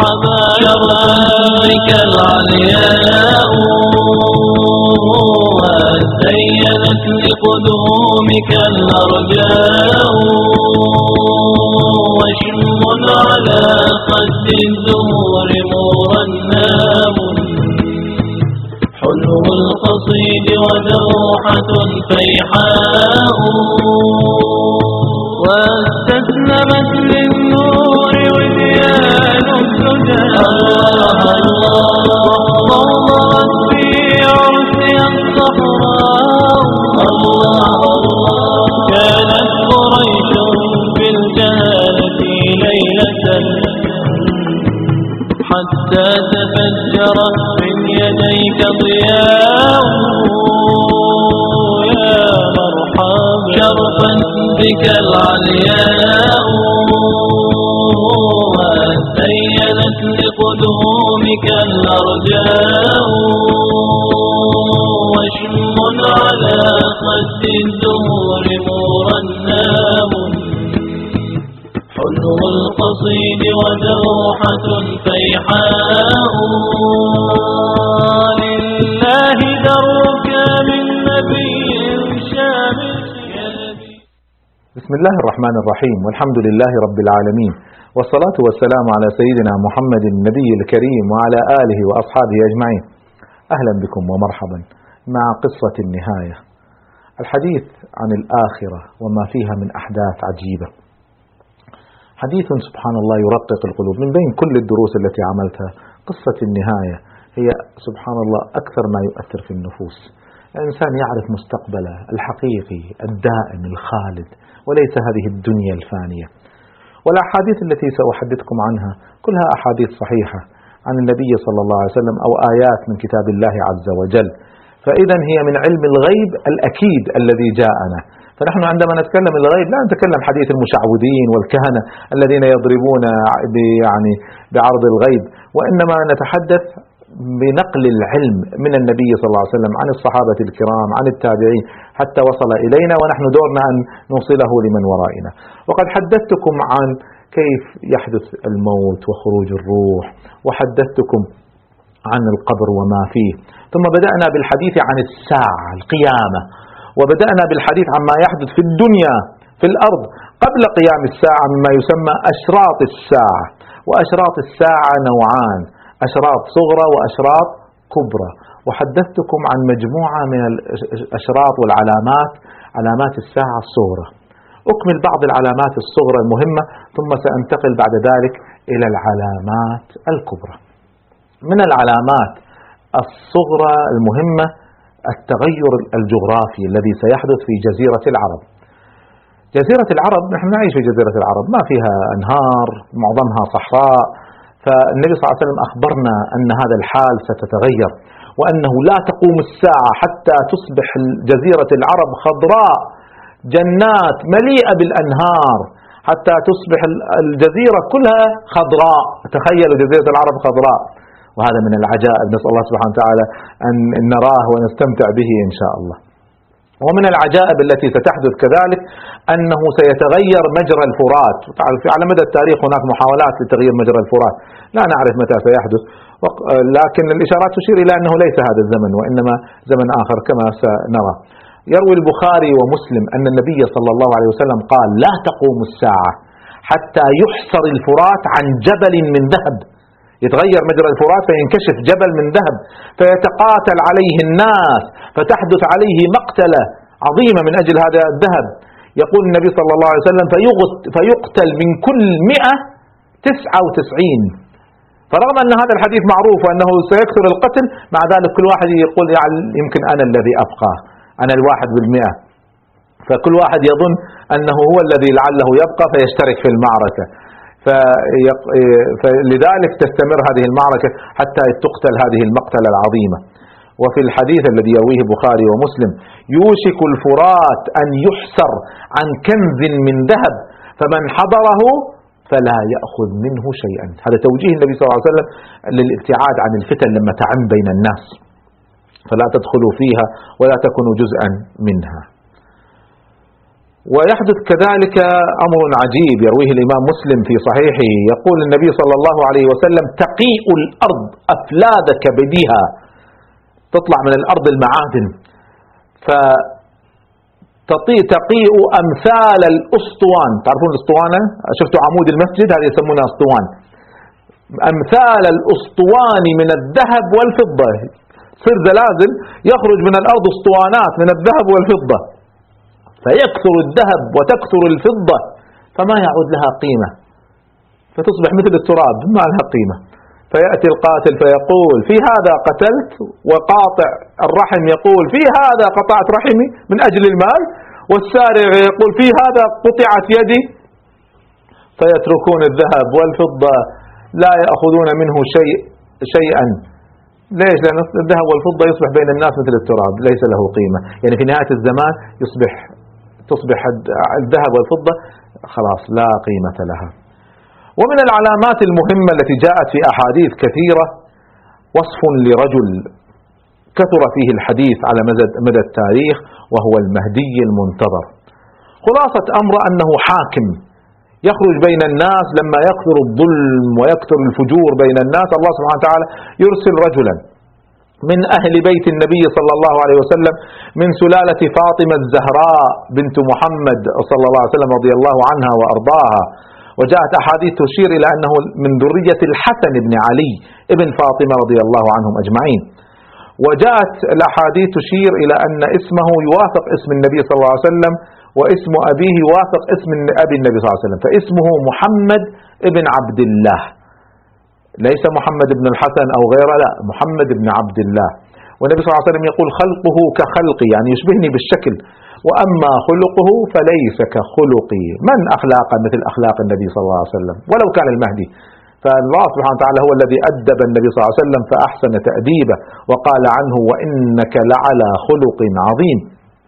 مرحبا بك العلياء وزينت لقدومك الأرجاء وشم على خد الزهور مرنام حلو القصيد ودوحة فيحاء واستسلمت للنور وديان الزجاج وضوضت في عرسها الصحراء كانت قريش في الجهالة ليلة حتى تفجرت من يديك ضياء يا مرحبا شرفا بك العلياء وزينت لقدومك الأرجاء وشم على خد الزهور مرنام حلو القصيد ودوحة فيحاء لله درك من نبي شامل. بسم الله الرحمن الرحيم والحمد لله رب العالمين والصلاة والسلام على سيدنا محمد النبي الكريم وعلى آله وأصحابه أجمعين. أهلا بكم ومرحبا مع قصة النهاية، الحديث عن الآخرة وما فيها من أحداث عجيبة. حديث سبحان الله يرقق القلوب. من بين كل الدروس التي عملتها قصة النهاية هي سبحان الله أكثر ما يؤثر في النفوس. الإنسان يعرف مستقبله الحقيقي الدائم الخالد وليس هذه الدنيا الفانية. والأحاديث التي سأحدثكم عنها كلها أحاديث صحيحة عن النبي صلى الله عليه وسلم أو آيات من كتاب الله عز وجل، فإذا هي من علم الغيب الأكيد الذي جاءنا. فنحن عندما نتكلم الغيب لا نتكلم حديث المشعوذين والكهنة الذين يضربون يعني بعرض الغيب، وإنما نتحدث بنقل العلم من النبي صلى الله عليه وسلم عن الصحابة الكرام عن التابعين حتى وصل إلينا، ونحن دورنا أن نوصله لمن ورائنا. وقد حدثتكم عن كيف يحدث الموت وخروج الروح، وحدثتكم عن القبر وما فيه، ثم بدأنا بالحديث عن الساعة القيامة، وبدأنا بالحديث عما يحدث في الدنيا في الأرض قبل قيام الساعة مما يسمى أشراط الساعة. وأشراط الساعة نوعان، أشراط صغرى وأشراط كبرى. وحدثتكم عن مجموعة من الأشراط والعلامات، علامات الساعة الصغرى. أكمل بعض العلامات الصغرى المهمة ثم سأنتقل بعد ذلك إلى العلامات الكبرى. من العلامات الصغرى المهمة التغير الجغرافي الذي سيحدث في جزيرة العرب. جزيرة العرب نحن نعيش في جزيرة العرب، ما فيها أنهار، معظمها صحراء. فالنبي صلى الله عليه وسلم أخبرنا أن هذا الحال ستتغير، وأنه لا تقوم الساعة حتى تصبح جزيرة العرب خضراء، جنات مليئة بالأنهار، حتى تصبح الجزيرة كلها خضراء. تخيلوا جزيرة العرب خضراء، وهذا من العجائب، نسأل الله سبحانه وتعالى أن نراه ونستمتع به إن شاء الله. ومن العجائب التي ستحدث كذلك أنه سيتغير مجرى الفرات. على مدى التاريخ هناك محاولات لتغيير مجرى الفرات، لا نعرف متى سيحدث، لكن الإشارات تشير إلى أنه ليس هذا الزمن وإنما زمن آخر كما سنرى. يروي البخاري ومسلم أن النبي صلى الله عليه وسلم قال: لا تقوم الساعة حتى يحصر الفرات عن جبل من ذهب. يتغير مجرى الفرات فينكشف جبل من ذهب فيتقاتل عليه الناس، فتحدث عليه مقتلة عظيمة من أجل هذا الذهب. يقول النبي صلى الله عليه وسلم: فيقتل من كل 199. فرغم أن هذا الحديث معروف وأنه سيكثر القتل، مع ذلك كل واحد يقول يعني يمكن أنا الذي أبقى، أنا 1%. فكل واحد يظن أنه هو الذي لعله يبقى فيشترك في المعركة. فلذلك تستمر هذه المعركة حتى تقتل هذه المقتلة العظيمة. وفي الحديث الذي يرويه البخاري ومسلم: يوشك الفرات أن يحسر عن كنز من ذهب، فمن حضره فلا يأخذ منه شيئا. هذا توجيه النبي صلى الله عليه وسلم للابتعاد عن الفتن لما تعم بين الناس، فلا تدخلوا فيها ولا تكونوا جزءا منها. ويحدث كذلك أمر عجيب يرويه الإمام مسلم في صحيحه، يقول النبي صلى الله عليه وسلم: تقيء الأرض أفلاذ كبدها، تطلع من الأرض المعادن، فتقيء أمثال الأسطوان. تعرفون الأسطوانة؟ شفتوا عمود المسجد؟ هذه يسمونها أسطوان. أمثال الأسطوان من الذهب والفضة، صير زلازل يخرج من الأرض أسطوانات من الذهب والفضة، فيكثر الذهب وتكثر الفضة فما يعود لها قيمة، فتصبح مثل التراب ما لها قيمة. فيأتي القاتل فيقول: في هذا قتلت، وقاطع الرحم يقول: في هذا قطعت رحمي من أجل المال، والسارق يقول: في هذا قطعت يدي. فيتركون الذهب والفضة لا يأخذون منه شيئا. ليش؟ لأن الذهب والفضة يصبح بين الناس مثل التراب، ليس له قيمة. يعني في نهاية الزمان تصبح الذهب والفضة خلاص لا قيمة لها. ومن العلامات المهمة التي جاءت في أحاديث كثيرة وصف لرجل كثر فيه الحديث على مدى التاريخ، وهو المهدي المنتظر. خلاصة أمر أنه حاكم يخرج بين الناس لما يكثر الظلم ويكثر الفجور بين الناس. الله سبحانه وتعالى يرسل رجلا من أهل بيت النبي صلى الله عليه وسلم من سلالة فاطمة الزهراء بنت محمد صلى الله عليه وسلم رضي الله عنها وأرضاها. وجاءت أحاديث تشير إلى أنه من ذرية الحسن بن علي ابن فاطمة رضي الله عنهم أجمعين. وجاءت الأحاديث تشير إلى أن اسمه يوافق اسم النبي صلى الله عليه وسلم، واسم أبيه يوافق اسم أبي النبي صلى الله عليه وسلم، فاسمه محمد ابن عبد الله، ليس محمد بن الحسن أو غيره، لا، محمد بن عبد الله. والنبي صلى الله عليه وسلم يقول: خلقه كخلقي، يعني يشبهني بالشكل، وأما خلقه فليس كخلقي. من أخلاق مثل أخلاق النبي صلى الله عليه وسلم ولو كان المهدي؟ فالله سبحانه وتعالى هو الذي أدب النبي صلى الله عليه وسلم فأحسن تأديبه، وقال عنه: وإنك لعلى خلق عظيم.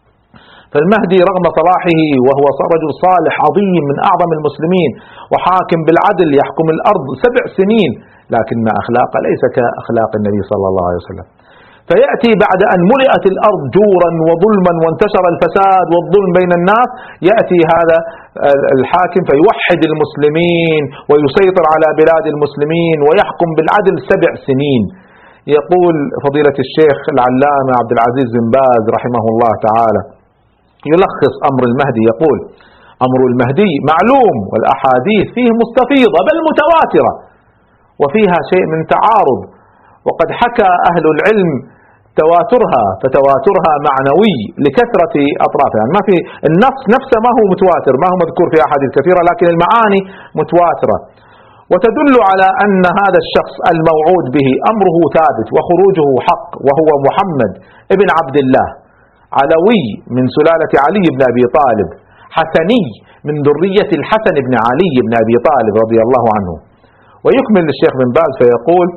فالمهدي رغم صلاحه وهو رجل صالح عظيم من أعظم المسلمين وحاكم بالعدل يحكم الأرض 7 سنين، لكن أخلاقه ليس كأخلاق النبي صلى الله عليه وسلم. فيأتي بعد أن ملئت الأرض جورا وظلما وانتشر الفساد والظلم بين الناس، يأتي هذا الحاكم فيوحد المسلمين ويسيطر على بلاد المسلمين ويحكم بالعدل 7 سنين. يقول فضيلة الشيخ العلامة عبد العزيز بن باز رحمه الله تعالى يلخص أمر المهدي، يقول: أمر المهدي معلوم، والأحاديث فيه مستفيضة بل متواترة، وفيها شيء من تعارض، وقد حكى أهل العلم تواترها، فتواترها معنوي لكثرة أطرافها. يعني ما في النص نفسه ما هو متواتر، ما هو مذكور في أحاديث كثيرة، لكن المعاني متواترة، وتدل على أن هذا الشخص الموعود به أمره ثابت وخروجه حق، وهو محمد ابن عبد الله، علوي من سلالة علي بن أبي طالب، حسني من ذرية الحسن بن علي بن أبي طالب رضي الله عنه. ويكمل الشيخ بن باز فيقول: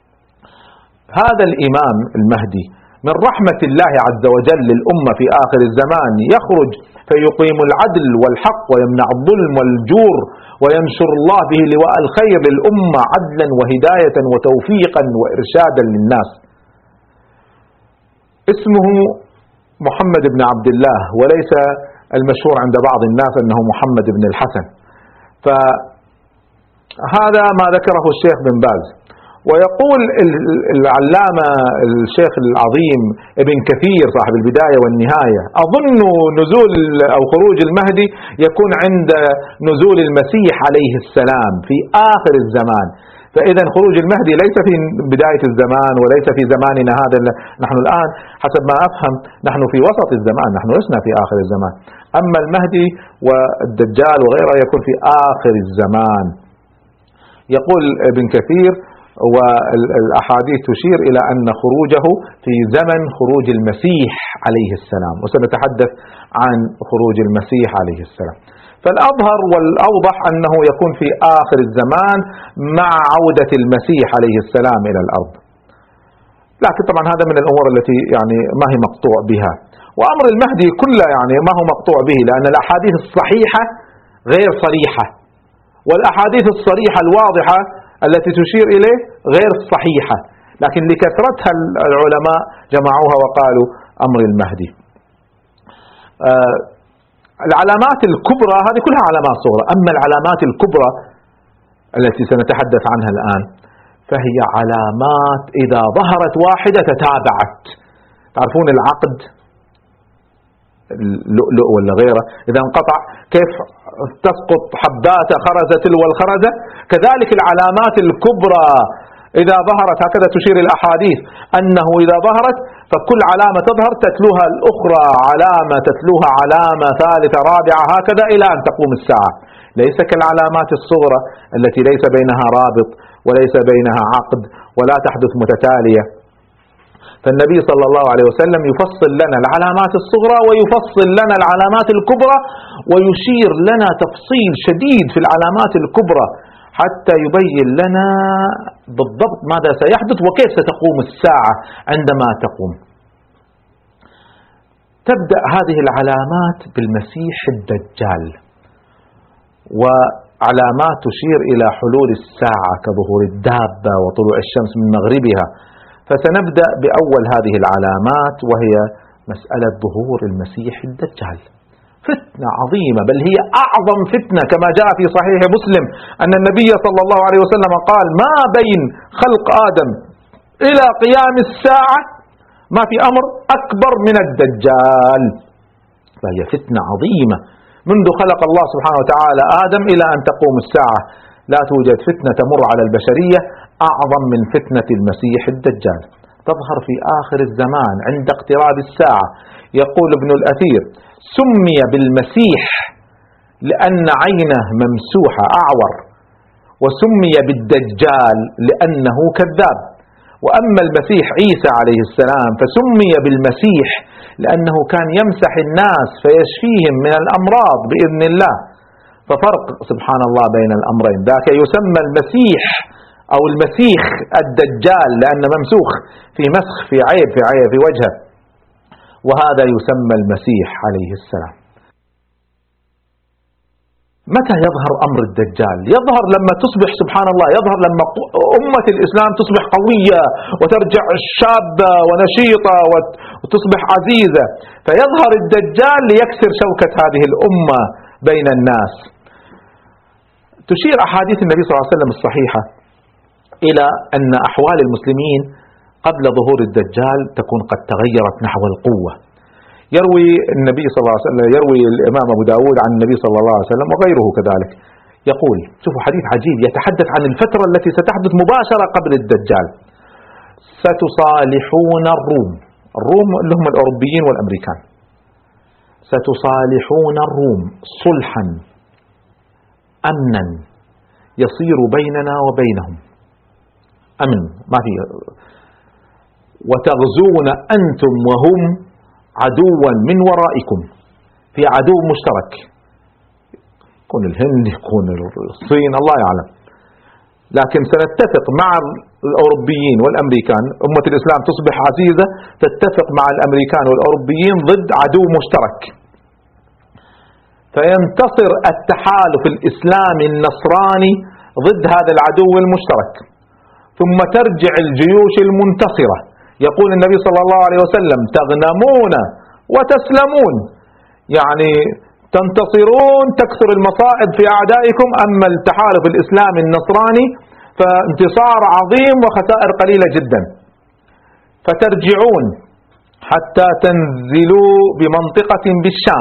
هذا الإمام المهدي من رحمة الله عز وجل للأمة في آخر الزمان، يخرج فيقيم العدل والحق ويمنع الظلم والجور، وينشر الله به لواء الخير للأمة عدلا وهداية وتوفيقا وإرشادا للناس. اسمه محمد بن عبد الله، وليس المشهور عند بعض الناس أنه محمد بن الحسن. فهذا ما ذكره الشيخ بن باز. ويقول العلامة الشيخ العظيم ابن كثير صاحب البداية والنهاية: أظن نزول أو خروج المهدي يكون عند نزول المسيح عليه السلام في آخر الزمان. فإذا خروج المهدي ليس في بداية الزمان وليس في زماننا هذا. نحن الآن حسب ما أفهم نحن في وسط الزمان، نحن لسنا في آخر الزمان. أما المهدي والدجال وغيره يكون في آخر الزمان. يقول ابن كثير: والأحاديث تشير إلى أن خروجه في زمن خروج المسيح عليه السلام، وسنتحدث عن خروج المسيح عليه السلام. فالأظهر والأوضح أنه يكون في آخر الزمان مع عودة المسيح عليه السلام إلى الأرض. لكن طبعا هذا من الأمور التي يعني ما هي مقطوع بها. وأمر المهدي كله يعني ما هو مقطوع به، لأن الأحاديث الصحيحة غير صريحة، والأحاديث الصريحة الواضحة التي تشير إليه غير صحيحة، لكن لكثرتها العلماء جمعوها وقالوا أمر المهدي. العلامات الكبرى هذه كلها علامات صغرى. أما العلامات الكبرى التي سنتحدث عنها الآن فهي علامات إذا ظهرت واحدة تتابعت. تعرفون العقد اللؤلؤ ولا غيره إذا انقطع كيف تسقط حبات خرزة تلو الخرزة، كذلك العلامات الكبرى إذا ظهرت هكذا تشير الأحاديث أنه إذا ظهرت فكل علامة تظهر تتلوها الأخرى علامة، تتلوها علامة ثالثة رابعة هكذا إلى أن تقوم الساعة. ليس كالعلامات الصغرى التي ليس بينها رابط وليس بينها عقد ولا تحدث متتالية. فالنبي صلى الله عليه وسلم يفصل لنا العلامات الصغرى ويفصل لنا العلامات الكبرى، ويشير لنا تفصيل شديد في العلامات الكبرى حتى يبين لنا بالضبط ماذا سيحدث وكيف ستقوم الساعة عندما تقوم. تبدأ هذه العلامات بالمسيح الدجال، وعلامات تشير إلى حلول الساعة كظهور الدابة وطلوع الشمس من مغربها. فسنبدأ بأول هذه العلامات وهي مسألة ظهور المسيح الدجال. فتنة عظيمة، بل هي أعظم فتنة، كما جاء في صحيح مسلم أن النبي صلى الله عليه وسلم قال: ما بين خلق آدم إلى قيام الساعة ما في أمر أكبر من الدجال. فهي فتنة عظيمة منذ خلق الله سبحانه وتعالى آدم إلى أن تقوم الساعة. لا توجد فتنة تمر على البشرية أعظم من فتنة المسيح الدجال. تظهر في آخر الزمان عند اقتراب الساعة. يقول ابن الأثير: سمي بالمسيح لأن عينه ممسوحة أعور، وسمي بالدجال لأنه كذاب. وأما المسيح عيسى عليه السلام فسمي بالمسيح لأنه كان يمسح الناس فيشفيهم من الأمراض بإذن الله. ففرق سبحان الله بين الأمرين، ذاك يسمى المسيح أو المسيح الدجال لأن ممسوخ في مسخ في عيب في وجهه، وهذا يسمى المسيح عليه السلام. متى يظهر أمر الدجال؟ يظهر لما تصبح سبحان الله، يظهر لما أمة الإسلام تصبح قوية وترجع شابة ونشيطة وتصبح عزيزة، فيظهر الدجال ليكسر شوكة هذه الأمة بين الناس. تشير أحاديث النبي صلى الله عليه وسلم الصحيحة إلى أن أحوال المسلمين قبل ظهور الدجال تكون قد تغيرت نحو القوة. يروي النبي صلى الله عليه وسلم، يروي الإمام أبو داود عن النبي صلى الله عليه وسلم وغيره كذلك، يقول، شوفوا حديث عجيب يتحدث عن الفترة التي ستحدث مباشرة قبل الدجال: ستصالحون الروم اللي هم الأوروبيين والأمريكان، ستصالحون الروم صلحا أمنا يصير بيننا وبينهم أمن ما في، وتغزون أنتم وهم عدوا من ورائكم، في عدو مشترك، يكون الهند يكون الصين الله يعلم، لكن سنتفق مع الأوروبيين والأمريكان. أمة الإسلام تصبح عزيزة تتفق مع الأمريكان والأوروبيين ضد عدو مشترك، فينتصر التحالف الإسلامي النصراني ضد هذا العدو المشترك، ثم ترجع الجيوش المنتصرة. يقول النبي صلى الله عليه وسلم: تغنمون وتسلمون، يعني تنتصرون تكثر المصائب في أعدائكم، أما التحالف الإسلامي النصراني فانتصار عظيم وخسائر قليلة جدا. فترجعون حتى تنزلوا بمنطقة بالشام،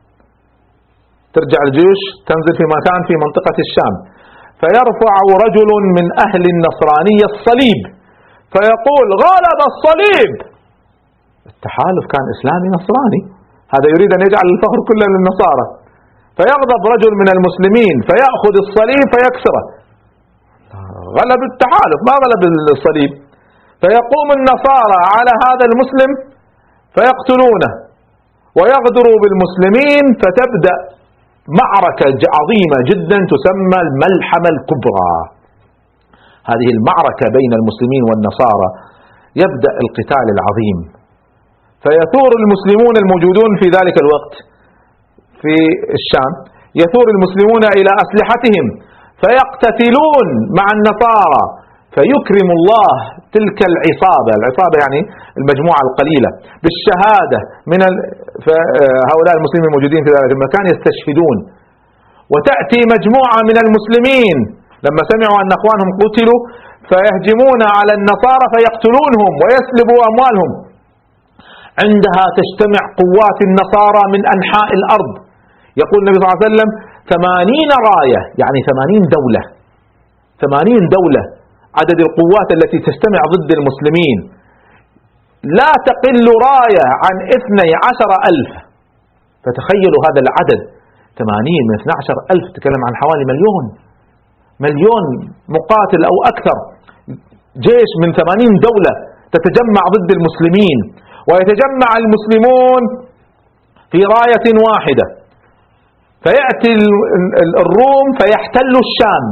ترجع الجيوش تنزل في مكان في منطقة الشام، فيرفع رجل من أهل النصرانية الصليب فيقول: غلب الصليب. التحالف كان إسلامي نصراني، هذا يريد أن يجعل الفخر كله للنصارى، فيغضب رجل من المسلمين فيأخذ الصليب فيكسره. غلب التحالف ما غلب الصليب، فيقوم النصارى على هذا المسلم فيقتلونه ويغدروا بالمسلمين، فتبدأ معركة عظيمة جدا تسمى الملحمة الكبرى. هذه المعركة بين المسلمين والنصارى يبدأ القتال العظيم، فيثور المسلمون الموجودون في ذلك الوقت في الشام، يثور المسلمون إلى أسلحتهم فيقتتلون مع النصارى، فيكرم الله تلك العصابة يعني المجموعة القليلة بالشهادة فهؤلاء المسلمين الموجودين في ذلك المكان يستشهدون، وتأتي مجموعة من المسلمين لما سمعوا أن أخوانهم قتلوا فيهجمون على النصارى فيقتلونهم ويسلبوا أموالهم. عندها تجتمع قوات النصارى من أنحاء الأرض. يقول النبي صلى الله عليه وسلم 80 راية، يعني 80 دولة، 80 دولة عدد القوات التي تجتمع ضد المسلمين، لا تقل راية عن 12,000. فتخيلوا هذا العدد، 80 من 12,000 تتكلم عن حوالي مليون مقاتل أو أكثر. جيش من 80 دولة تتجمع ضد المسلمين، ويتجمع المسلمون في راية واحدة، فيأتي الروم فيحتلوا الشام،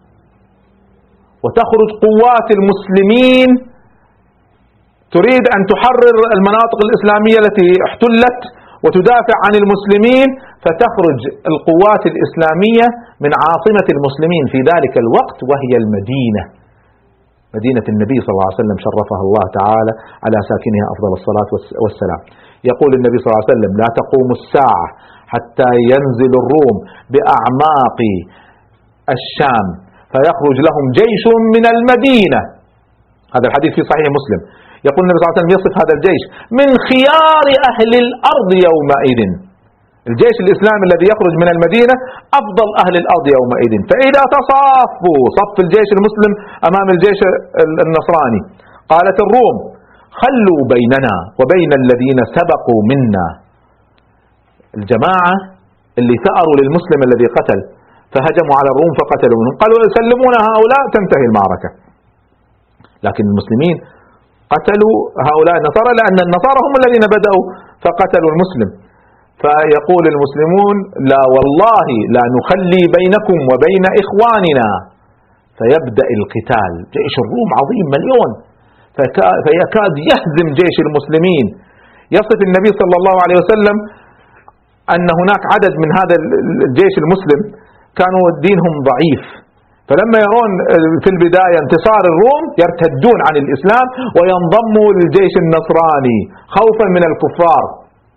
وتخرج قوات المسلمين تريد أن تحرر المناطق الإسلامية التي احتلت وتدافع عن المسلمين، فتخرج القوات الإسلامية من عاصمة المسلمين في ذلك الوقت وهي مدينة النبي صلى الله عليه وسلم شرفها الله تعالى على ساكنها أفضل الصلاة والسلام. يقول النبي صلى الله عليه وسلم: لا تقوم الساعة حتى ينزل الروم بأعماق الشام فيخرج لهم جيش من المدينة. هذا الحديث في صحيح مسلم. يقول النبي صلى الله عليه وسلم يصف هذا الجيش: من خيار أهل الأرض يومئذ. الجيش الإسلامي الذي يخرج من المدينة أفضل أهل الأرض يومئذ. فإذا تصافوا صف الجيش المسلم أمام الجيش النصراني، قالت الروم: خلوا بيننا وبين الذين سبقوا منا. الجماعة اللي ثأروا للمسلم الذي قتل فهجموا على الروم فقتلوا منهم، قالوا: سلمونا هؤلاء تنتهي المعركة. لكن المسلمين قتلوا هؤلاء النصارى، لأن النصارى هم الذين بدأوا فقتلوا المسلم. فيقول المسلمون: لا والله لا نخلي بينكم وبين إخواننا. فيبدأ القتال. جيش الروم عظيم مليون، فيكاد يهزم جيش المسلمين. يصف النبي صلى الله عليه وسلم أن هناك عدد من هذا الجيش المسلم كانوا دينهم ضعيف، فلما يرون في البداية انتصار الروم يرتدون عن الإسلام وينضموا للجيش النصراني خوفا من الكفار.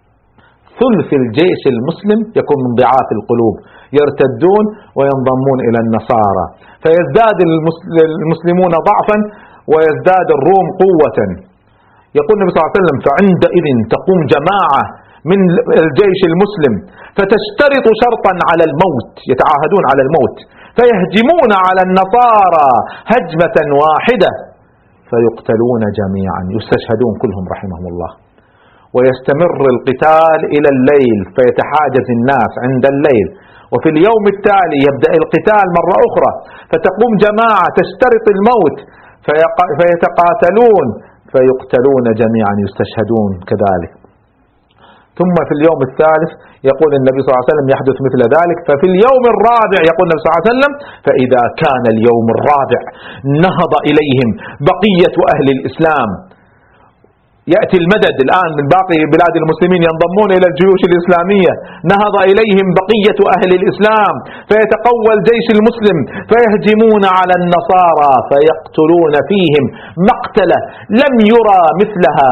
ثلث الجيش المسلم يكون من ضعاف القلوب، يرتدون وينضمون إلى النصارى، فيزداد المسلمون ضعفا ويزداد الروم قوة. يقول النبي صلى الله عليه وسلم: فعندئذ تقوم جماعة من الجيش المسلم فتشترط شرطا على الموت، يتعاهدون على الموت، فيهجمون على النصارى هجمة واحدة فيقتلون جميعا، يستشهدون كلهم رحمهم الله. ويستمر القتال إلى الليل، فيتحاجز الناس عند الليل، وفي اليوم التالي يبدأ القتال مرة أخرى، فتقوم جماعة تشترط الموت فيتقاتلون فيقتلون جميعا، يستشهدون كذلك. ثم في اليوم الثالث يقول النبي صلى الله عليه وسلم يحدث مثل ذلك. ففي اليوم الرابع يقول النبي صلى الله عليه وسلم: فإذا كان اليوم الرابع نهض إليهم بقية أهل الإسلام. يأتي المدد الآن من باقي بلاد المسلمين ينضمون إلى الجيوش الإسلامية، نهض إليهم بقية أهل الإسلام فيتقوى الجيش المسلم فيهجمون على النصارى فيقتلون فيهم مقتلة لم يرى مثلها،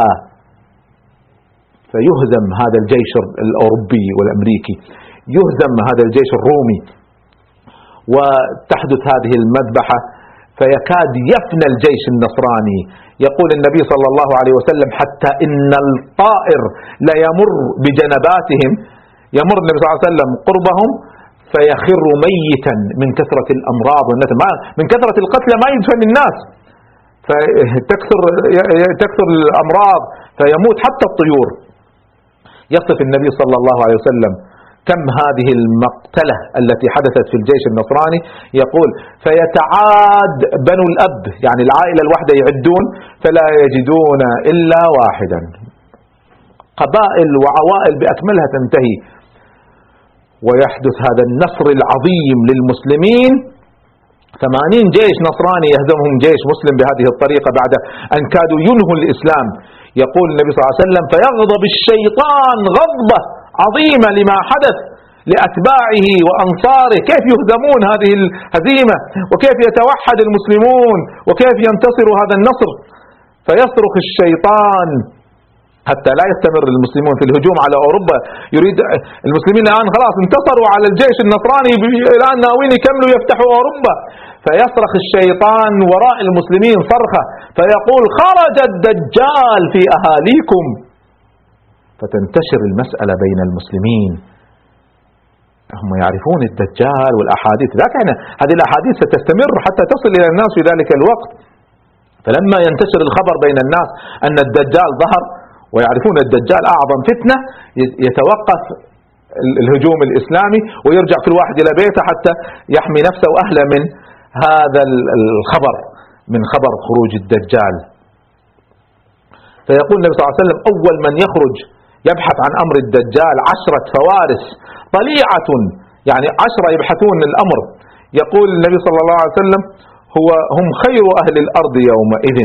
فيهزم هذا الجيش الأوروبي والأمريكي، يهزم هذا الجيش الرومي، وتحدث هذه المذبحة فيكاد يفنى الجيش النصراني. يقول النبي صلى الله عليه وسلم: حتى إن الطائر لا يمر بجنباتهم، يمر النبي صلى الله عليه وسلم قربهم فيخر ميتا من كثرة الأمراض والنتن، من كثرة القتلى ما يدفن الناس، فتكثر الأمراض فيموت حتى الطيور. يصف النبي صلى الله عليه وسلم كم هذه المقتلة التي حدثت في الجيش النصراني. يقول: فيتعاد بنو الأب، يعني العائلة الواحدة يعدون فلا يجدون إلا واحدا، قبائل وعوائل بأكملها تنتهي، ويحدث هذا النصر العظيم للمسلمين. 80 جيش نصراني يهزمهم جيش مسلم بهذه الطريقة بعد أن كادوا ينهوا الإسلام. يقول النبي صلى الله عليه وسلم: فيغضب الشيطان غضبة عظيمة لما حدث لأتباعه وأنصاره، كيف يهزمون هذه الهزيمة، وكيف يتوحد المسلمون، وكيف ينتصر هذا النصر. فيصرخ الشيطان حتى لا يستمر المسلمون في الهجوم على أوروبا. يريد المسلمين الآن خلاص انتصروا على الجيش النصراني، الآن ناويين يكملوا يفتحوا أوروبا. فيصرخ الشيطان وراء المسلمين صرخة فيقول خرج الدجال في أهاليكم، فتنتشر المسألة بين المسلمين. هم يعرفون الدجال والأحاديث، لكن هذه الأحاديث ستستمر حتى تصل إلى الناس في ذلك الوقت. فلما ينتشر الخبر بين الناس أن الدجال ظهر ويعرفون الدجال أعظم فتنة، يتوقف الهجوم الإسلامي ويرجع كل واحد إلى بيته حتى يحمي نفسه وأهله من هذا الخبر، من خبر خروج الدجال. فيقول النبي صلى الله عليه وسلم أول من يخرج يبحث عن أمر الدجال 10 فوارس طليعة، يعني 10 يبحثون الأمر. يقول النبي صلى الله عليه وسلم هم خير أهل الأرض يومئذ.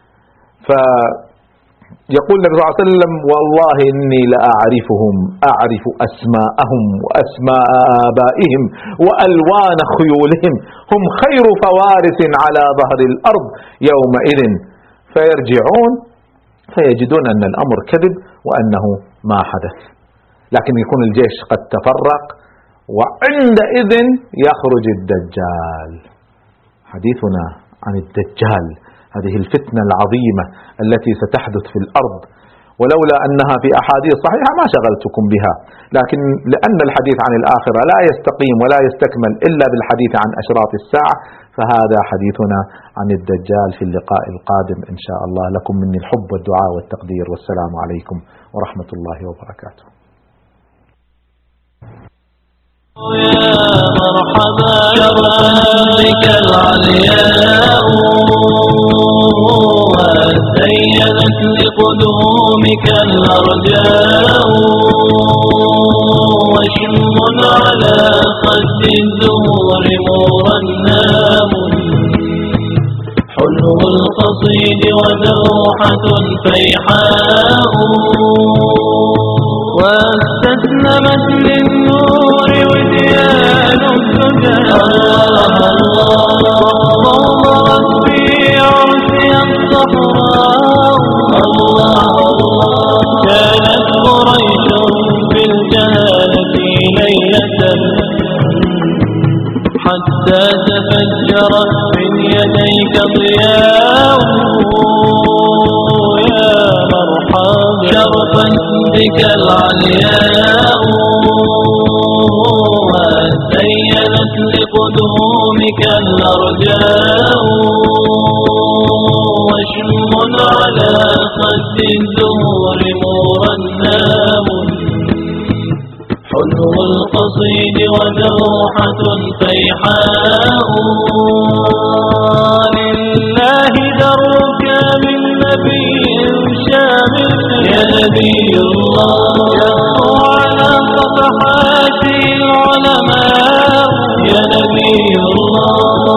فيقول النبي صلى الله عليه وسلم والله إني لأعرفهم، أعرف أسماءهم وأسماء آبائهم وألوان خيولهم، هم خير فوارس على ظهر الأرض يومئذ. فيرجعون فيجدون أن الأمر كذب وأنه ما حدث، لكن يكون الجيش قد تفرق وعندئذ يخرج الدجال. حديثنا عن الدجال، هذه الفتنة العظيمة التي ستحدث في الأرض، ولولا أنها في أحاديث صحيحة ما شغلتكم بها، لكن لأن الحديث عن الآخرة لا يستقيم ولا يستكمل إلا بالحديث عن أشراط الساعة، فهذا حديثنا عن الدجال في اللقاء القادم إن شاء الله. لكم مني الحب والدعاء والتقدير، والسلام عليكم ورحمة الله وبركاته. يا مرحبا بك العلياء، وزينت لقدومك الأرجاء، وشم على خد الزهور مرنام، حلو القصيد ودوحة فيحاء، واستسلمت للنور وديان الدجى، وصورت في عرسها الصحراء. كانت قريش في الجهالة ليلة، حتى تفجرت من يديك ضياء. يا مرحبا شرفت بك العلياء، وزينت لقدومك الأرجاء، وشم على خد الزهور مرنام، حلو القصيد ودوحة فيحاء. لله درك من نبي شامل، يا نبي الله يسطو على صفحاته العلماء، يا نبي الله